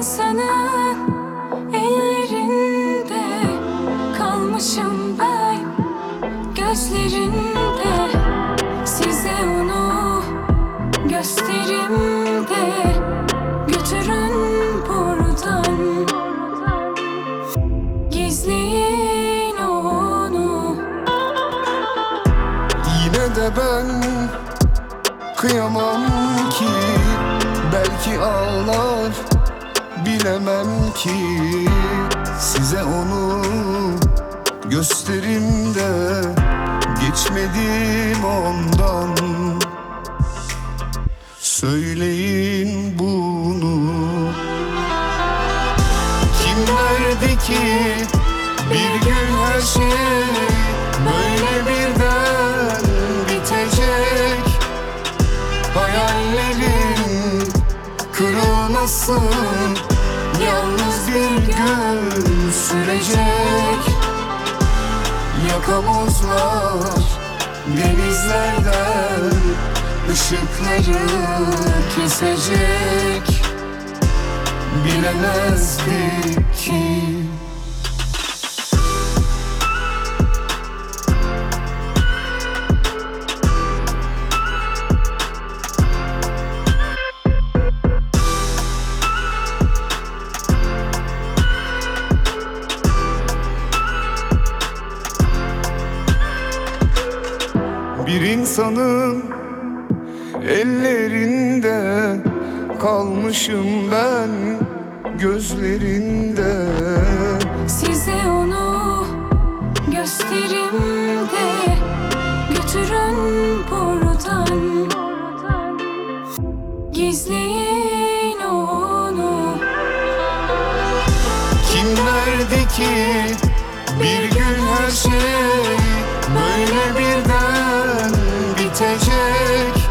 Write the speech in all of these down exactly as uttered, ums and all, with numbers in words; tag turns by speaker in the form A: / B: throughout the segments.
A: insanın ellerinde kalmışım ben, gözlerinde. Size onu göstereyim de götürün buradan. Gizleyin onu.
B: Yine de ben kıyamam ki, belki ağlar bilemem ki. Size onu gösterim de geçmedim ondan. Söyleyin bunu. Kim derdi ki bir gün her şey böyle birden bitecek? Hayallerin kırılmasın, yalnız bir gün sürecek. Yakamozlar denizlerden ışıkları kesecek. Bilemezdik ki. Bir insanın ellerinde kalmışım ben, gözlerinde.
A: Size onu göstereyim de götürün buradan. Gizleyin onu.
B: Kim derdi ki bir gün her şey böyle birden bitecek?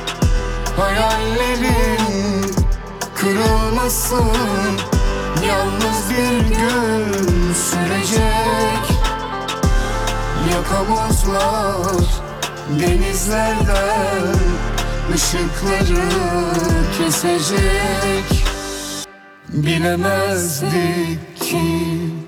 B: Hayallerin kırılmasın, yalnız bir gün sürecek. Yakamozlar denizlerden ışıkları kesecek. Bilemezdik ki.